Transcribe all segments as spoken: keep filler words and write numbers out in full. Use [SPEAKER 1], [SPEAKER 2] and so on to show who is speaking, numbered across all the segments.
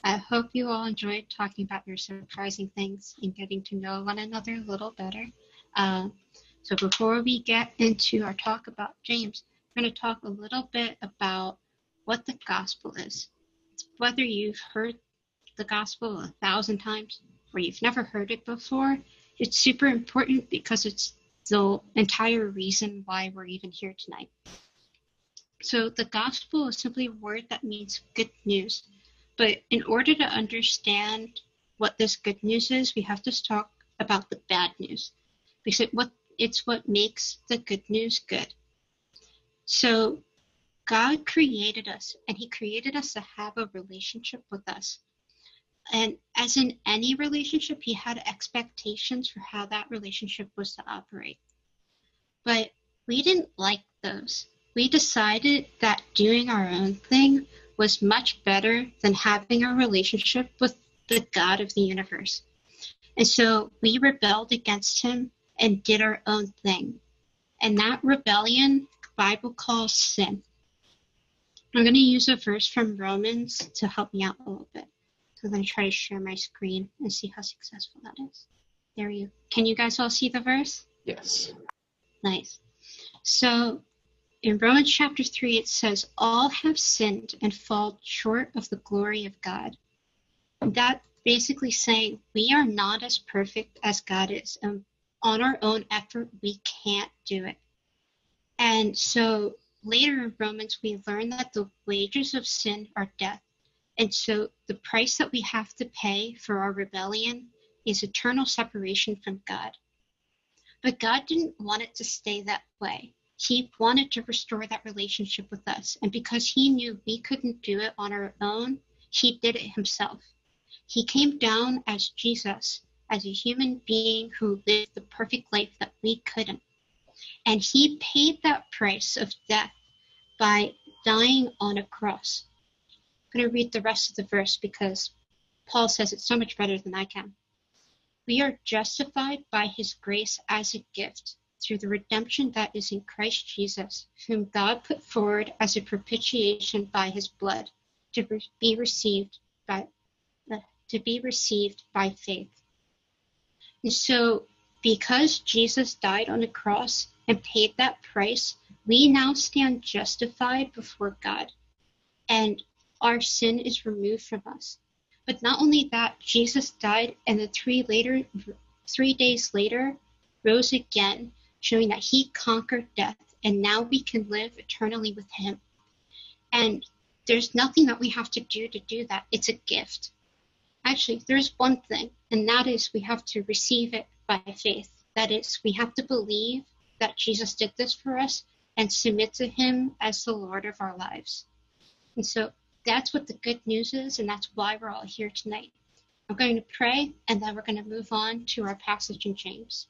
[SPEAKER 1] I hope you all enjoyed talking about your surprising things and getting to know one another a little better. Uh, so before we get into our talk about James, we're going to talk a little bit about what the gospel is. Whether you've heard the gospel a thousand times or you've never heard it before, it's super important because it's the entire reason why we're even here tonight. So the gospel is simply a word that means good news. But in order to understand what this good news is, we have to talk about the bad news, because it, what, it's what makes the good news good. So God created us, and he created us to have a relationship with us. And as in any relationship, he had expectations for how that relationship was to operate. But we didn't like those. We decided that doing our own thing was much better than having a relationship with the God of the universe. And so we rebelled against him and did our own thing. And that rebellion, the Bible calls sin. I'm going to use a verse from Romans to help me out a little bit. So I'm going to try to share my screen and see how successful that is. There you go. Can you guys all see the verse?
[SPEAKER 2] Yes.
[SPEAKER 1] Nice. So in Romans chapter three, it says, all have sinned and fall short of the glory of God. That basically saying we are not as perfect as God is. And on our own effort, we can't do it. And so later in Romans, we learn that the wages of sin are death. And so the price that we have to pay for our rebellion is eternal separation from God. But God didn't want it to stay that way. He wanted to restore that relationship with us. And because he knew we couldn't do it on our own, he did it himself. He came down as Jesus, as a human being who lived the perfect life that we couldn't. And he paid that price of death by dying on a cross. I'm going to read the rest of the verse because Paul says it so much better than I can. We are justified by his grace as a gift, through the redemption that is in Christ Jesus, whom God put forward as a propitiation by his blood, to be received by uh, to be received by faith. And so, because Jesus died on the cross and paid that price, we now stand justified before God, and our sin is removed from us. But not only that, Jesus died, and then three later, three days later, rose again, showing that he conquered death, and now we can live eternally with him. And there's nothing that we have to do to do that. It's a gift. Actually, there's one thing, and that is we have to receive it by faith. That is, we have to believe that Jesus did this for us and submit to him as the Lord of our lives. And so that's what the good news is, and that's why we're all here tonight. I'm going to pray, and then we're going to move on to our passage in James.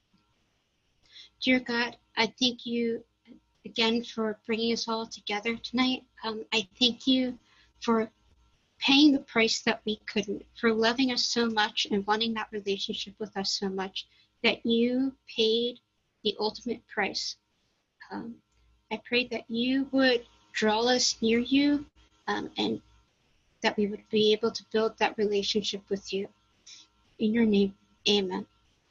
[SPEAKER 1] Dear God, I thank you again for bringing us all together tonight. Um, I thank you for paying the price that we couldn't, for loving us so much and wanting that relationship with us so much, that you paid the ultimate price. Um, I pray that you would draw us near you, um, and that we would be able to build that relationship with you. In your name, amen.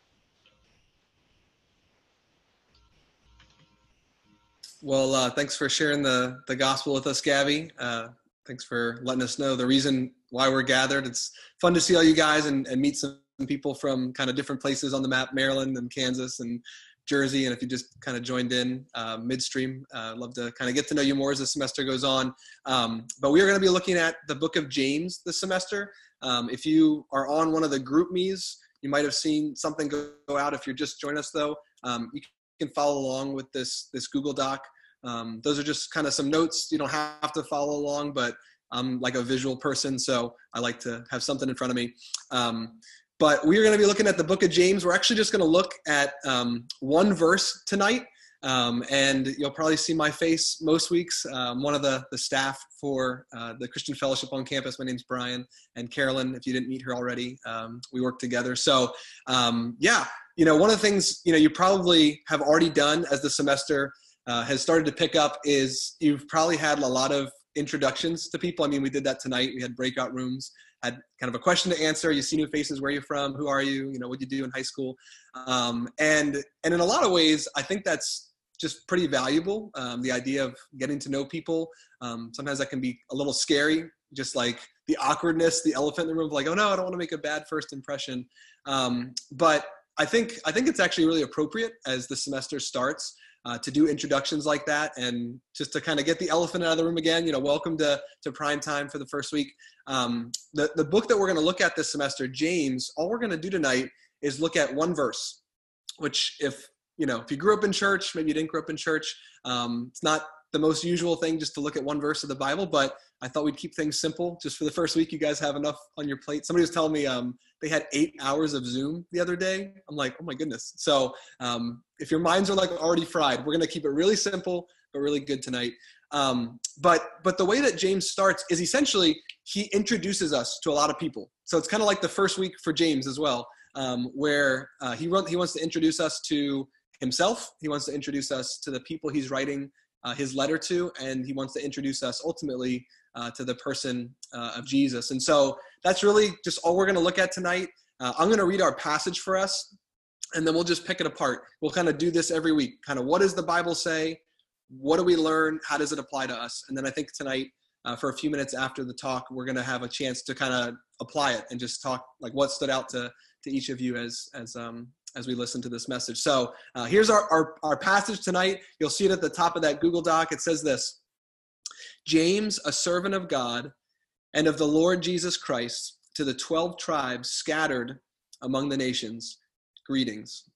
[SPEAKER 2] Well, uh, thanks for sharing the, the gospel with us, Gabby. Uh, thanks for letting us know the reason why we're gathered. It's fun to see all you guys and, and meet some people from kind of different places on the map, Maryland and Kansas and Jersey. And if you just kind of joined in uh, midstream, uh, I'd love to kind of get to know you more as the semester goes on. Um, but we are going to be looking at the book of James this semester. Um, if you are on one of the group me's, you might have seen something go, go out. If you're just joining us, though, um, you can follow along with this, this Google Doc. Um, those are just kind of some notes. You don't have to follow along, but I'm like a visual person, so I like to have something in front of me. Um, but we are going to be looking at the book of James. We're actually just going to look at um, one verse tonight, um, and you'll probably see my face most weeks. I'm one of the, the staff for uh, the Christian Fellowship on campus. My name's Brian, and Carolyn, if you didn't meet her already, um, we work together. So, um, yeah, you know, one of the things, you know, you probably have already done as the semester Uh, has started to pick up is you've probably had a lot of introductions to people. I mean, we did that tonight. We had breakout rooms, had kind of a question to answer. You see new faces. Where are you from? Who are you? You know, what did you do in high school? Um, and, and in a lot of ways, I think that's just pretty valuable. Um, the idea of getting to know people. Um, sometimes that can be a little scary, just like the awkwardness, the elephant in the room, like, oh no, I don't want to make a bad first impression. Um, but I think, I think it's actually really appropriate as the semester starts uh, to do introductions like that, and just to kind of get the elephant out of the room again. You know, welcome to, to Prime Time for the first week. Um, the, the book that we're going to look at this semester, James, all we're going to do tonight is look at one verse, which if, you know, if you grew up in church, maybe you didn't grow up in church, um, it's not the most usual thing just to look at one verse of the Bible, but I thought we'd keep things simple. Just for the first week, you guys have enough on your plate. Somebody was telling me um, they had eight hours of Zoom the other day. I'm like, oh my goodness. So um, if your minds are like already fried, we're going to keep it really simple, but really good tonight. Um, but but the way that James starts is essentially he introduces us to a lot of people. So it's kind of like the first week for James as well, um, where uh, he, run, he wants to introduce us to himself. He wants to introduce us to the people he's writing uh, his letter to, and he wants to introduce us ultimately uh, to the person uh, of Jesus. And so that's really just all we're going to look at tonight. Uh, I'm going to read our passage for us, and then we'll just pick it apart. We'll kind of do this every week. Kind of what does the Bible say? What do we learn? How does it apply to us? And then I think tonight, uh, for a few minutes after the talk, we're going to have a chance to kind of apply it and just talk like what stood out to to each of you as as um as we listen to this message. So uh, here's our, our our passage tonight. You'll see it at the top of that Google Doc. It says this: James, a servant of God and of the Lord Jesus Christ, to the twelve tribes scattered among the nations, greetings.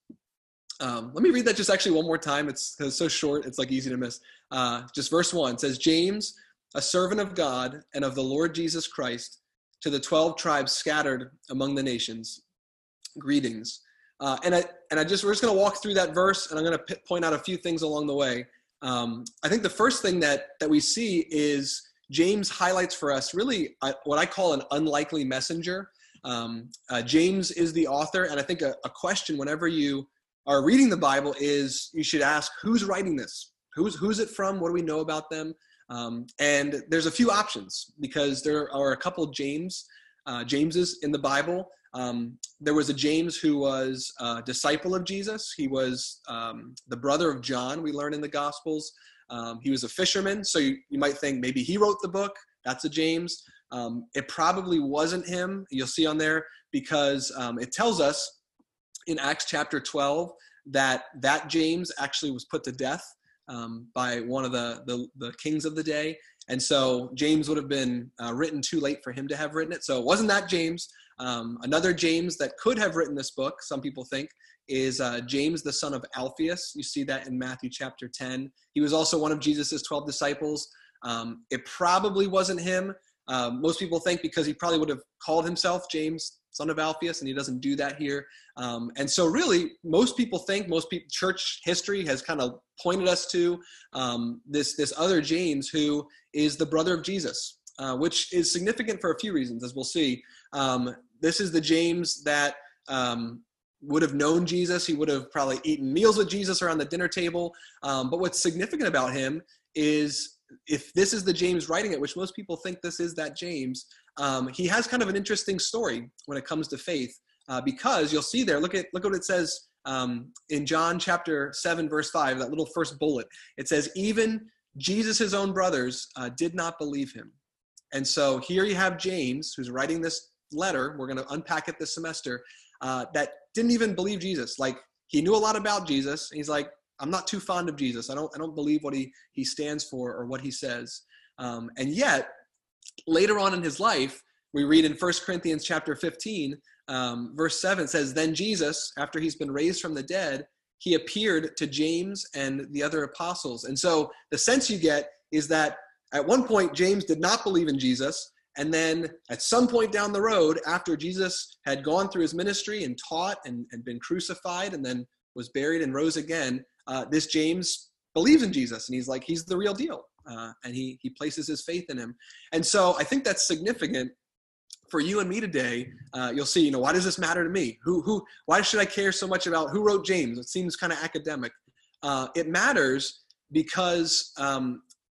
[SPEAKER 2] Um, let me read that just actually one more time. It's, it's so short, it's like easy to miss. Uh, just verse one says, James, a servant of God and of the Lord Jesus Christ, to the twelve tribes scattered among the nations, greetings. Uh, and I and I just we're just going to walk through that verse, and I'm going to p- point out a few things along the way. Um, I think the first thing that that we see is James highlights for us really uh, what I call an unlikely messenger. Um, uh, James is the author, and I think a, a question whenever you are reading the Bible is you should ask, who's writing this? Who's who's it from? What do we know about them? Um, and there's a few options because there are a couple of James, uh, Jameses in the Bible. Um, there was a James who was a disciple of Jesus. He was um, the brother of John, we learn in the Gospels. Um, he was a fisherman, so you, you might think maybe he wrote the book. That's a James. Um, it probably wasn't him. You'll see on there because um, it tells us in Acts chapter twelve that that James actually was put to death um, by one of the, the, the kings of the day. And so James would have been uh, written too late for him to have written it. So it wasn't that James. Um, another James that could have written this book, some people think, is uh, James, the son of Alphaeus. You see that in Matthew chapter ten. He was also one of Jesus's twelve disciples. Um, it probably wasn't him. Um, most people think because he probably would have called himself James, son of Alphaeus, and he doesn't do that here. Um, and so really, most people think, most people, church history has kind of pointed us to um, this, this other James who is the brother of Jesus, uh, which is significant for a few reasons, as we'll see. Um, this is the James that um, would have known Jesus. He would have probably eaten meals with Jesus around the dinner table. Um, but what's significant about him is if this is the James writing it, which most people think this is that James, um, he has kind of an interesting story when it comes to faith, uh, because you'll see there, look at look what it says um, in John chapter seven, verse five, that little first bullet. It says, even Jesus' his own brothers uh, did not believe him. And so here you have James, who's writing this letter, we're going to unpack it this semester, uh, that didn't even believe Jesus. Like, he knew a lot about Jesus. And he's like, I'm not too fond of Jesus. I don't I don't believe what he, he stands for or what he says. Um, and yet, later on in his life, we read in First Corinthians chapter fifteen, um, verse seven, says, then Jesus, after he's been raised from the dead, he appeared to James and the other apostles. And so the sense you get is that at one point, James did not believe in Jesus. And then at some point down the road, after Jesus had gone through his ministry and taught and, and been crucified and then was buried and rose again, uh, this James believes in Jesus. And he's like, he's the real deal. Uh, and he he places his faith in him. And so I think that's significant for you and me today. Uh, you'll see, you know, why does this matter to me? Who who? Why should I care so much about who wrote James? It seems kind of academic. Uh, it matters because um,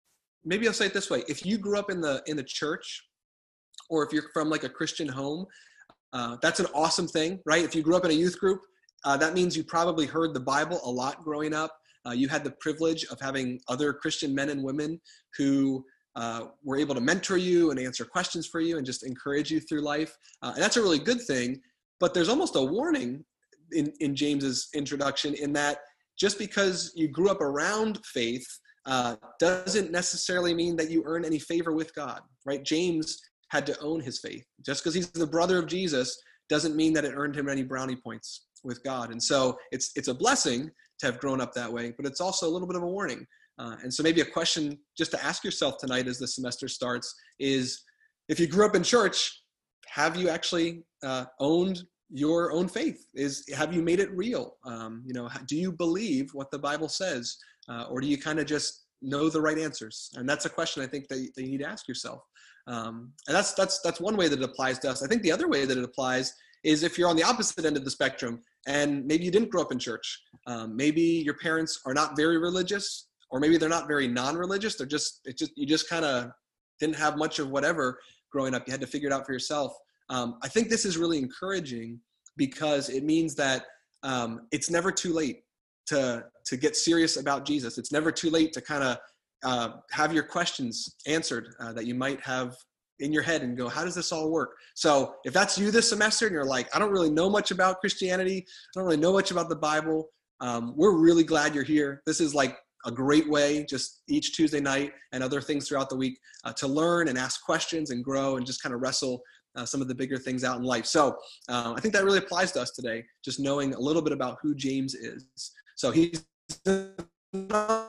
[SPEAKER 2] maybe I'll say it this way. If you grew up in the in the church, or if you're from like a Christian home, uh, that's an awesome thing, right? If you grew up in a youth group, uh, that means you probably heard the Bible a lot growing up. Uh, you had the privilege of having other Christian men and women who uh, were able to mentor you and answer questions for you and just encourage you through life. Uh, and that's a really good thing. But there's almost a warning in, in James's introduction in that just because you grew up around faith uh, doesn't necessarily mean that you earn any favor with God, right? James had to own his faith. Just because he's the brother of Jesus doesn't mean that it earned him any brownie points with God. And so it's it's a blessing to have grown up that way, but it's also a little bit of a warning. Uh, and so maybe a question just to ask yourself tonight as the semester starts is, if you grew up in church, have you actually uh, owned your own faith? Is have you made it real? Um, you know, do you believe what the Bible says, uh, or do you kind of just know the right answers? And that's a question I think that, that you need to ask yourself. Um, and that's that's that's one way that it applies to us. I think the other way that it applies is if you're on the opposite end of the spectrum, and maybe you didn't grow up in church. Um, maybe your parents are not very religious, or maybe they're not very non-religious. They're just it just you just kind of didn't have much of whatever growing up. You had to figure it out for yourself. Um, I think this is really encouraging because it means that um, it's never too late to to get serious about Jesus. It's never too late to kind of uh, have your questions answered uh, that you might have in your head and go, how does this all work? So if that's you this semester and you're like, I don't really know much about Christianity, I don't really know much about the Bible, um, we're really glad you're here. This is like a great way, just each Tuesday night and other things throughout the week, uh, to learn and ask questions and grow and just kind of wrestle uh, some of the bigger things out in life. So uh, I think that really applies to us today, just knowing a little bit about who James is. So he's not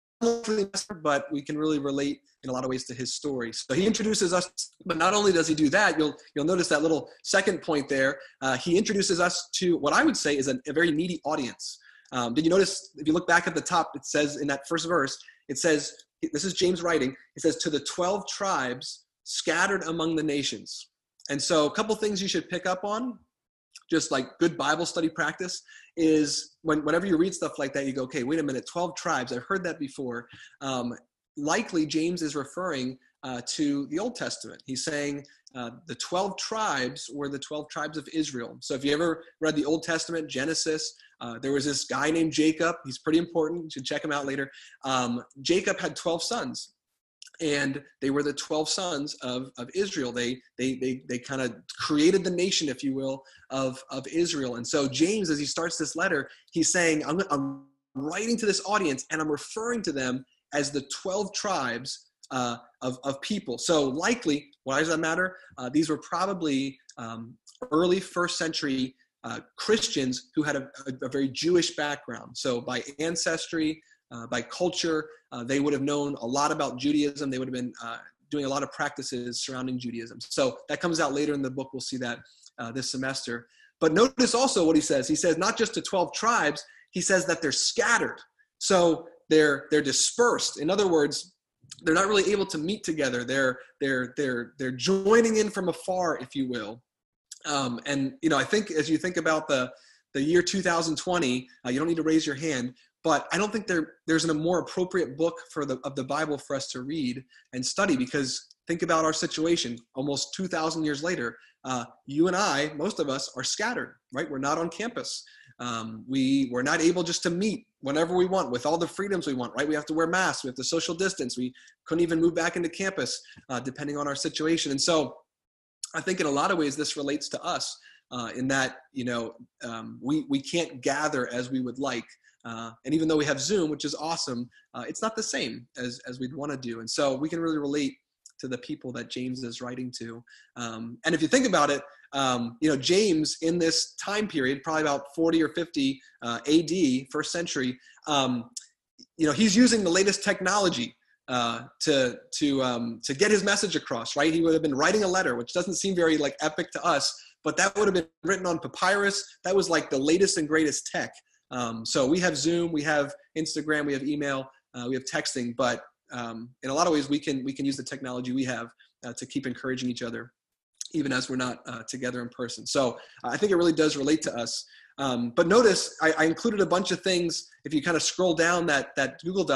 [SPEAKER 2] but we can really relate in a lot of ways to his story. So he introduces us, but not only does he do that, you'll you'll notice that little second point there. Uh, he introduces us to what I would say is a, a very needy audience. Um, did you notice, if you look back at the top, it says in that first verse, it says, this is James writing, it says, to the twelve tribes scattered among the nations. And so a couple things you should pick up on, just like good Bible study practice, is when, whenever you read stuff like that, you go, okay, wait a minute, twelve tribes, I've heard that before. Um, likely James is referring uh, to the Old Testament. He's saying uh, the twelve tribes were the twelve tribes of Israel. So if you ever read the Old Testament, Genesis, uh, there was this guy named Jacob. He's pretty important. You should check him out later. Um, Jacob had twelve sons. And they were the twelve sons of, of Israel. They they they they kind of created the nation, if you will, of, of Israel. And so James, as he starts this letter, he's saying, I'm, I'm writing to this audience, and I'm referring to them as the twelve tribes uh, of, of people. So likely, why does that matter? Uh, these were probably um, early first century uh, Christians who had a, a, a very Jewish background. So by ancestry, Uh, by culture, uh, they would have known a lot about Judaism. They would have been uh, doing a lot of practices surrounding Judaism. So that comes out later in the book. We'll see that uh, this semester. But notice also what he says. He says not just to twelve tribes, he says that they're scattered. So they're they're dispersed. In other words, they're not really able to meet together. They're they're they're they're joining in from afar, if you will. Um, and you know, I think as you think about the the year two thousand twenty, uh, you don't need to raise your hand. But I don't think there there's a more appropriate book for the of the Bible for us to read and study, because think about our situation almost two thousand years later. Uh, you and I, most of us, are scattered, right? We're not on campus. Um, we, we're not able just to meet whenever we want with all the freedoms we want, right? We have to wear masks. We have to social distance. We couldn't even move back into campus uh, depending on our situation. And so I think in a lot of ways this relates to us uh, in that, you know, um, we, we can't gather as we would like. Uh, and even though we have Zoom, which is awesome, uh, it's not the same as, as we'd want to do. And so we can really relate to the people that James is writing to. Um, and if you think about it, um, you know, James in this time period, probably about forty or fifty uh, A D, first century, um, you know, he's using the latest technology uh, to to um, to get his message across, right? He would have been writing a letter, which doesn't seem very like epic to us, but that would have been written on papyrus. That was like the latest and greatest tech. Um, so we have Zoom, we have Instagram, we have email, uh, we have texting, but um, in a lot of ways we can we can use the technology we have uh, to keep encouraging each other, even as we're not uh, together in person. So uh, I think it really does relate to us. Um, but notice I, I included a bunch of things. If you kind of scroll down that that Google Doc,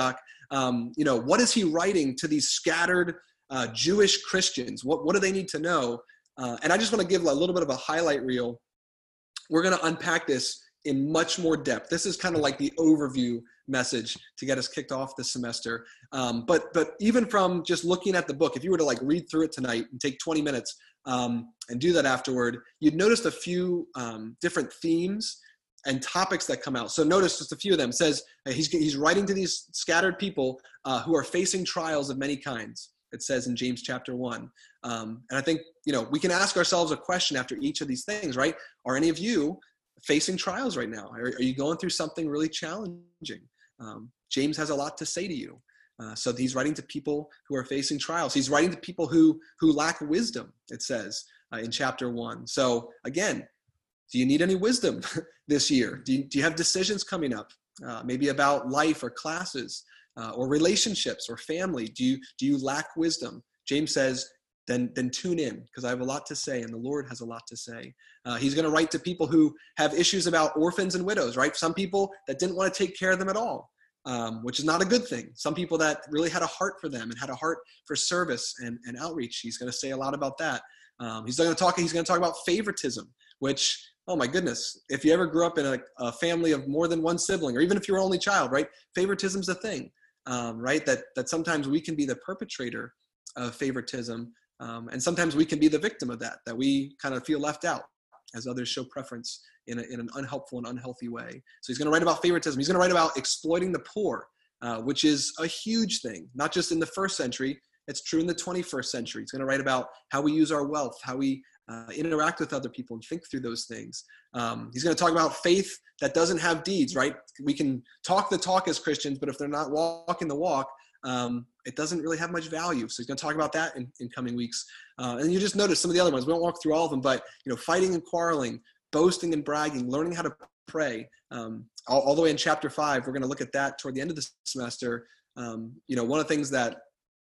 [SPEAKER 2] Um, you know, what is he writing to these scattered uh, Jewish Christians? What, what do they need to know? Uh, and I just want to give a little bit of a highlight reel. We're going to unpack this in much more depth. This is kind of like the overview message to get us kicked off this semester. Um, but but even from just looking at the book, if you were to like read through it tonight and take twenty minutes um, and do that afterward, you'd notice a few um, different themes and topics that come out. So notice just a few of them. It says uh, he's, he's writing to these scattered people uh, who are facing trials of many kinds. It says in James chapter one. Um, and I think, you know, we can ask ourselves a question after each of these things, right? Are any of you facing trials right now? Are, are you going through something really challenging? Um, James has a lot to say to you. Uh, so he's writing to people who are facing trials. He's writing to people who who lack wisdom, it says uh, in chapter one. So again, do you need any wisdom this year? Do you, do you have decisions coming up, uh, maybe about life or classes uh, or relationships or family? Do you do you lack wisdom? James says, then then tune in, because I have a lot to say and the Lord has a lot to say. Uh, he's going to write to people who have issues about orphans and widows, right? Some people that didn't want to take care of them at all, um, which is not a good thing. Some people that really had a heart for them and had a heart for service and, and outreach. He's going to say a lot about that. Um, he's going to talk. He's going to talk about favoritism, which, oh my goodness, if you ever grew up in a, a family of more than one sibling, or even if you're an only child, right? Favoritism's a thing, um, right? That that sometimes we can be the perpetrator of favoritism. Um, and sometimes we can be the victim of that, that we kind of feel left out as others show preference in, a, in an unhelpful and unhealthy way. So he's going to write about favoritism. He's going to write about exploiting the poor, uh, which is a huge thing, not just in the first century. It's true in the twenty-first century. He's going to write about how we use our wealth, how we uh, interact with other people and think through those things. Um, he's going to talk about faith that doesn't have deeds, right? We can talk the talk as Christians, but if they're not walking the walk, Um, it doesn't really have much value. So he's going to talk about that in, in coming weeks. Uh, and you just notice some of the other ones. We won't walk through all of them, but, you know, fighting and quarreling, boasting and bragging, learning how to pray. Um, all, all the way in chapter five, we're going to look at that toward the end of the semester. Um, you know, one of the things that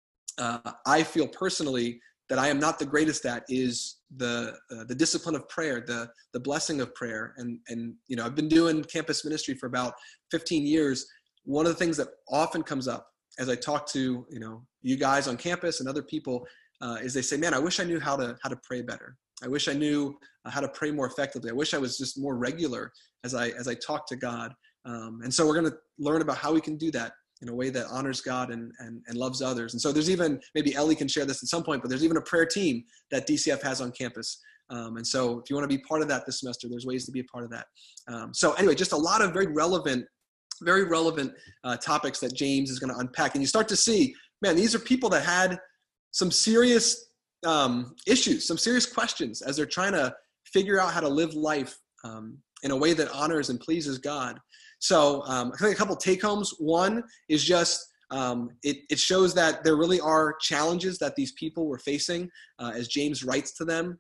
[SPEAKER 2] uh, I feel personally that I am not the greatest at is the uh, the discipline of prayer, the the blessing of prayer. And, and, you know, I've been doing campus ministry for about fifteen years. One of the things that often comes up as I talk to, you know, you guys on campus and other people, uh, is they say, man, I wish I knew how to how to pray better. I wish I knew uh, how to pray more effectively. I wish I was just more regular as I as I talk to God. Um, and so we're going to learn about how we can do that in a way that honors God and, and and loves others. And so there's even, maybe Ellie can share this at some point, but there's even a prayer team that D C F has on campus. Um, and so if you want to be part of that this semester, there's ways to be a part of that. Um, so anyway, just a lot of very relevant very relevant uh, topics that James is going to unpack. And you start to see, man, these are people that had some serious um, issues, some serious questions as they're trying to figure out how to live life um, in a way that honors and pleases God. So um, I think a couple take homes. One is just, um, it, it shows that there really are challenges that these people were facing uh, as James writes to them.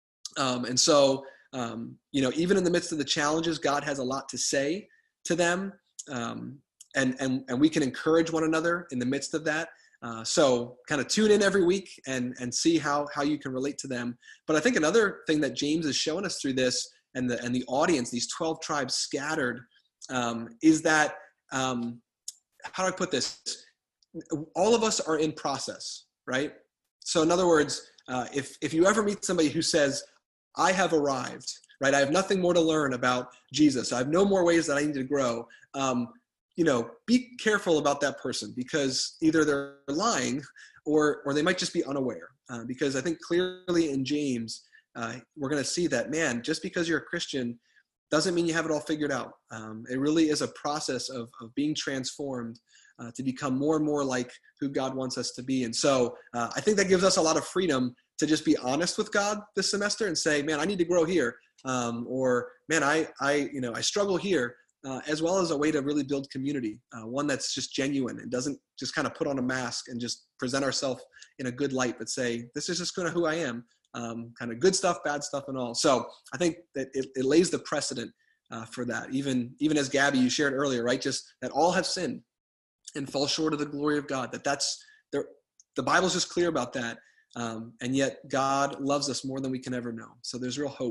[SPEAKER 2] Um, and so, um, you know, even in the midst of the challenges, God has a lot to say to them. Um, and, and, and we can encourage one another in the midst of that. Uh, so kind of tune in every week and, and see how, how you can relate to them. But I think another thing that James is showing us through this and the, and the audience, these twelve tribes scattered, um, is that, um, how do I put this? All of us are in process, right? So in other words, uh, if, if you ever meet somebody who says, I have arrived, right? I have nothing more to learn about Jesus. I have no more ways that I need to grow. Um, you know, be careful about that person, because either they're lying or or they might just be unaware. Uh, because I think clearly in James, uh, we're going to see that, man, just because you're a Christian doesn't mean you have it all figured out. Um, it really is a process of, of being transformed uh, to become more and more like who God wants us to be. And so uh, I think that gives us a lot of freedom to just be honest with God this semester and say, man, I need to grow here. Um, or, man, I, I, you know, I struggle here, uh, as well as a way to really build community, uh, one that's just genuine and doesn't just kind of put on a mask and just present ourselves in a good light, but say, this is just kind of who I am, um, kind of good stuff, bad stuff, and all. So I think that it, it lays the precedent uh, for that. Even, even as Gabby, you shared earlier, right? Just that all have sinned and fall short of the glory of God, that that's there. The Bible's just clear about that. Um, and yet God loves us more than we can ever know. So there's real hope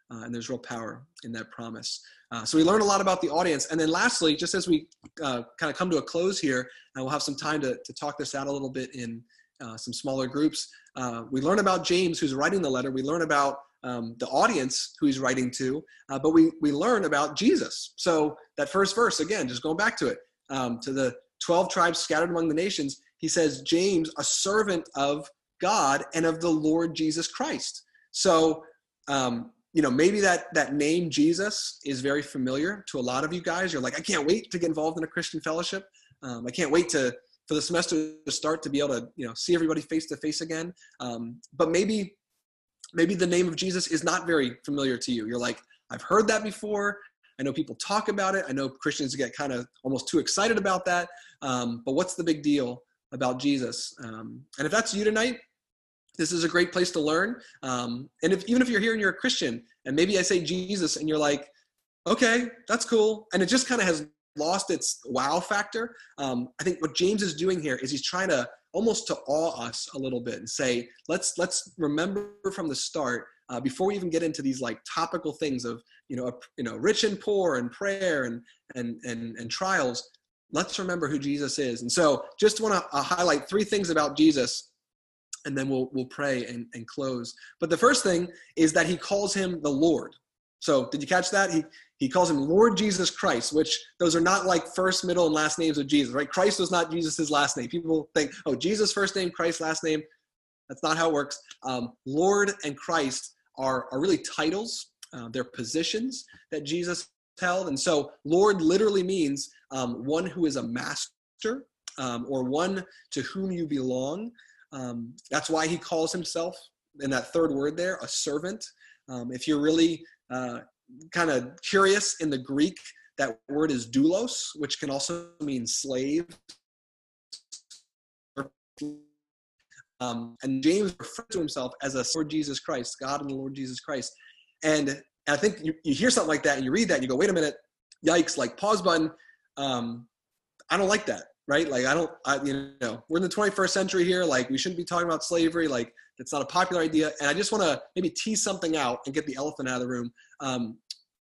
[SPEAKER 2] Uh, and there's real power in that promise. Uh, so we learn a lot about the audience. And then lastly, just as we uh, kind of come to a close here, and we'll have some time to, to talk this out a little bit in uh, some smaller groups, uh, we learn about James, who's writing the letter. We learn about um, the audience who he's writing to, uh, but we, we learn about Jesus. So that first verse, again, just going back to it, um, to the twelve tribes scattered among the nations, he says, James, a servant of God and of the Lord Jesus Christ. So, um, you know, maybe that that name Jesus is very familiar to a lot of you guys. You're like, I can't wait to get involved in a Christian fellowship. Um, I can't wait to for the semester to start, to be able to, you know, see everybody face to face again. Um, but maybe maybe the name of Jesus is not very familiar to you. You're like, I've heard that before. I know people talk about it. I know Christians get kind of almost too excited about that. Um, but what's the big deal about Jesus? Um, and if that's you tonight, this is a great place to learn. Um, and if even if you're here and you're a Christian, and maybe I say Jesus and you're like, okay, that's cool, and it just kind of has lost its wow factor, um, I think what James is doing here is he's trying to almost to awe us a little bit and say, let's let's remember from the start, uh, before we even get into these like topical things of, you know, a, you know, rich and poor and prayer and and and, and trials, let's remember who Jesus is. And so just want to uh, highlight three things about Jesus, and then we'll we'll pray and, and close. But the first thing is that he calls him the Lord. So did you catch that? He he calls him Lord Jesus Christ, which those are not like first, middle, and last names of Jesus, right? Christ was not Jesus's last name. People think, oh, Jesus first name, Christ last name. That's not how it works. Um, Lord and Christ are, are really titles. Uh, they're positions that Jesus held. And so Lord literally means um, one who is a master, um, or one to whom you belong. Um, that's why he calls himself, in that third word there, a servant. Um, if you're really uh, kind of curious, in the Greek, that word is doulos, which can also mean slave. Um, and James refers to himself as a Lord Jesus Christ, God and the Lord Jesus Christ. And I think you, you hear something like that and you read that and you go, wait a minute, yikes, like pause button. Um, I don't like that. Right? Like, I don't, I, you know, we're in the twenty-first century here. Like, we shouldn't be talking about slavery. Like, it's not a popular idea. And I just want to maybe tease something out and get the elephant out of the room, um,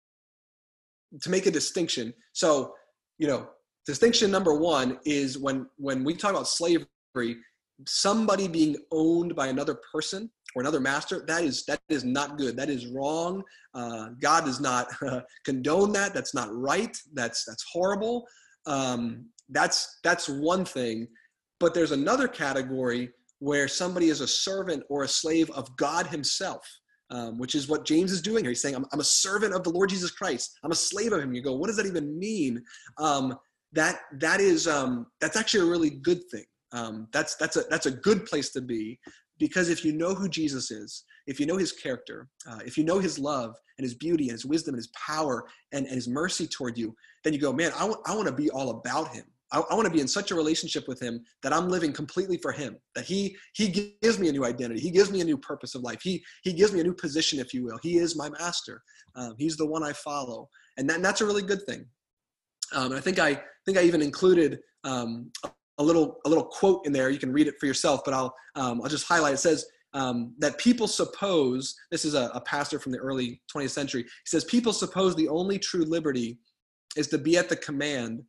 [SPEAKER 2] to make a distinction. So, you know, distinction number one is when, when we talk about slavery, somebody being owned by another person or another master, that is, that is not good. That is wrong. Uh, God does not uh, condone that. That's not right. That's, that's horrible. Um, That's that's one thing, but there's another category where somebody is a servant or a slave of God himself, um, which is what James is doing here. He's saying, I'm, I'm a servant of the Lord Jesus Christ. I'm a slave of him. You go, what does that even mean? Um, that that is um, that's actually a really good thing. Um, that's that's a that's a good place to be, because if you know who Jesus is, if you know his character, uh, if you know his love and his beauty and his wisdom and his power and, and his mercy toward you, then you go, man, I want I want to be all about him. I, I want to be in such a relationship with him that I'm living completely for him, that he he gives me a new identity. He gives me a new purpose of life. He he gives me a new position, if you will. He is my master. Um, he's the one I follow. And, that, and that's a really good thing. Um, and I think I think I even included um, a little a little quote in there. You can read it for yourself, but I'll um, I'll just highlight. It says um, that people suppose, this is a, a pastor from the early twentieth century. He says, people suppose the only true liberty is to be at the command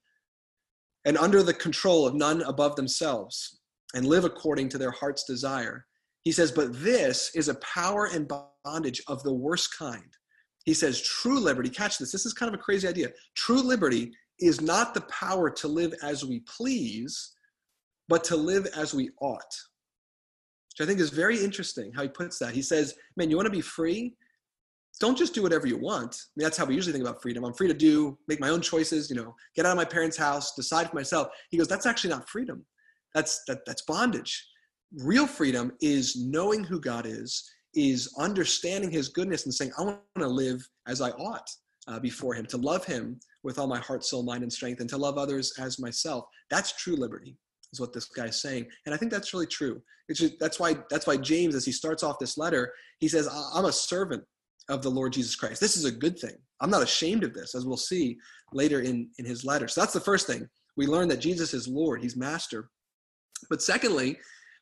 [SPEAKER 2] and under the control of none above themselves, and live according to their heart's desire. He says, but this is a power and bondage of the worst kind. He says, true liberty, catch this, this is kind of a crazy idea. True liberty is not the power to live as we please, but to live as we ought. Which I think is very interesting how he puts that. He says, man, you want to be free? Don't just do whatever you want. I mean, that's how we usually think about freedom. I'm free to do, make my own choices, you know, get out of my parents' house, decide for myself. He goes, that's actually not freedom. That's that, that's bondage. Real freedom is knowing who God is, is understanding his goodness and saying, I want to live as I ought uh, before him, to love him with all my heart, soul, mind, and strength, and to love others as myself. That's true liberty, is what this guy's saying. And I think that's really true. It's just, that's why that's why James, as he starts off this letter, he says, I'm a servant of the Lord Jesus Christ. This is a good thing. I'm not ashamed of this, as we'll see later in, in his letter. So that's the first thing. We learn that Jesus is Lord. He's master. But secondly,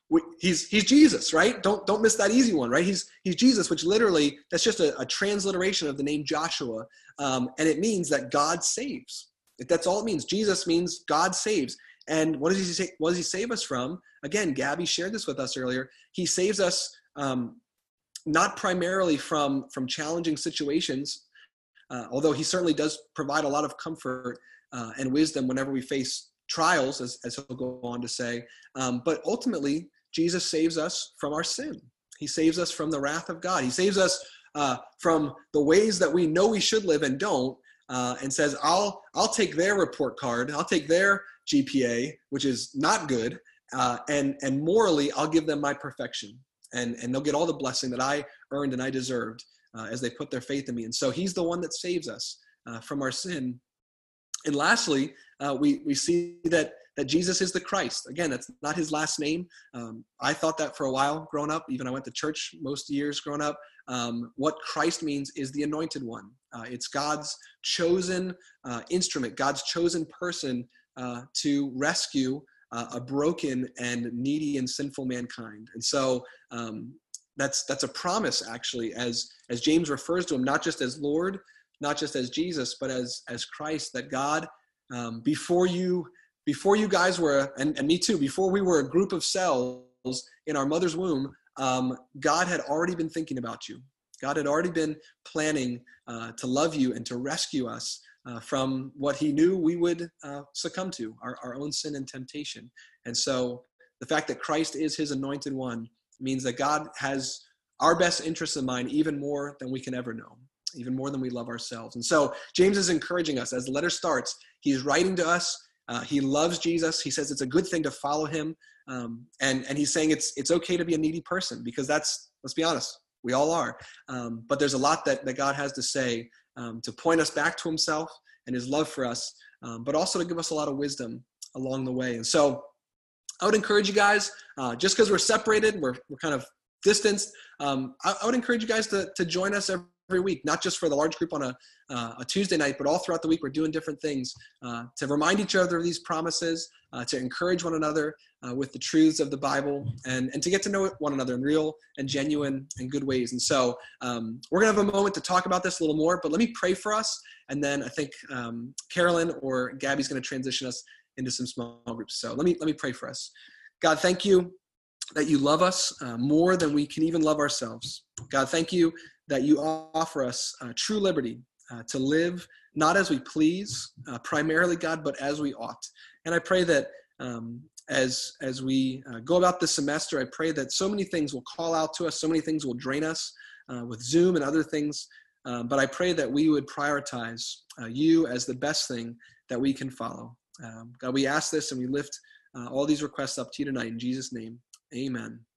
[SPEAKER 2] we, he's he's Jesus, right? Don't don't miss that easy one, right? He's he's Jesus, which literally that's just a, a transliteration of the name Joshua, um, and it means that God saves. That's all it means. Jesus means God saves. And what does he say? What does he save us from? Again, Gabby shared this with us earlier. He saves us um, not primarily from from challenging situations, uh, although he certainly does provide a lot of comfort uh, and wisdom whenever we face trials, as, as he'll go on to say. Um, but ultimately, Jesus saves us from our sin. He saves us from the wrath of God. He saves us uh, from the ways that we know we should live and don't, uh, and says, I'll I'll take their report card, I'll take their G P A, which is not good, uh, and and morally, I'll give them my perfection, and and they'll get all the blessing that I earned and I deserved uh, as they put their faith in me. And so he's the one that saves us uh, from our sin. And lastly, uh, we we see that that Jesus is the Christ. Again, that's not his last name. Um, I thought that for a while growing up. Even I went to church most years growing up. Um, what Christ means is the anointed one. Uh, it's God's chosen uh, instrument, God's chosen person uh, to rescue uh, a broken and needy and sinful mankind. And so um, that's that's a promise, actually, as as James refers to him, not just as Lord, not just as Jesus, but as as Christ, that God, um, before you before you guys were, and, and me too, before we were a group of cells in our mother's womb, um, God had already been thinking about you. God had already been planning uh, to love you and to rescue us uh, from what he knew we would uh, succumb to, our, our own sin and temptation. And so the fact that Christ is his anointed one means that God has our best interests in mind even more than we can ever know, even more than we love ourselves. And so James is encouraging us as the letter starts. He's writing to us. Uh, he loves Jesus. He says it's a good thing to follow him. Um, and, and he's saying it's it's okay to be a needy person, because that's, let's be honest, we all are. Um, but there's a lot that, that God has to say um, to point us back to himself and his love for us, um, but also to give us a lot of wisdom along the way. And so I would encourage you guys, uh, just because we're separated, we're, we're kind of distanced, um, I, I would encourage you guys to, to join us every every week, not just for the large group on a, uh, a Tuesday night, but all throughout the week. We're doing different things uh, to remind each other of these promises, uh, to encourage one another uh, with the truths of the Bible, and, and to get to know one another in real and genuine and good ways. And so um, we're going to have a moment to talk about this a little more, but let me pray for us. And then I think um, Carolyn or Gabby's going to transition us into some small groups. So let me, let me pray for us. God, thank you that you love us uh, more than we can even love ourselves. God, thank you that you offer us uh, true liberty uh, to live not as we please, uh, primarily, God, but as we ought. And I pray that um, as as we uh, go about this semester, I pray that so many things will call out to us, so many things will drain us uh, with Zoom and other things. Um, but I pray that we would prioritize uh, you as the best thing that we can follow. Um, God, we ask this and we lift uh, all these requests up to you tonight in Jesus' name. Amen.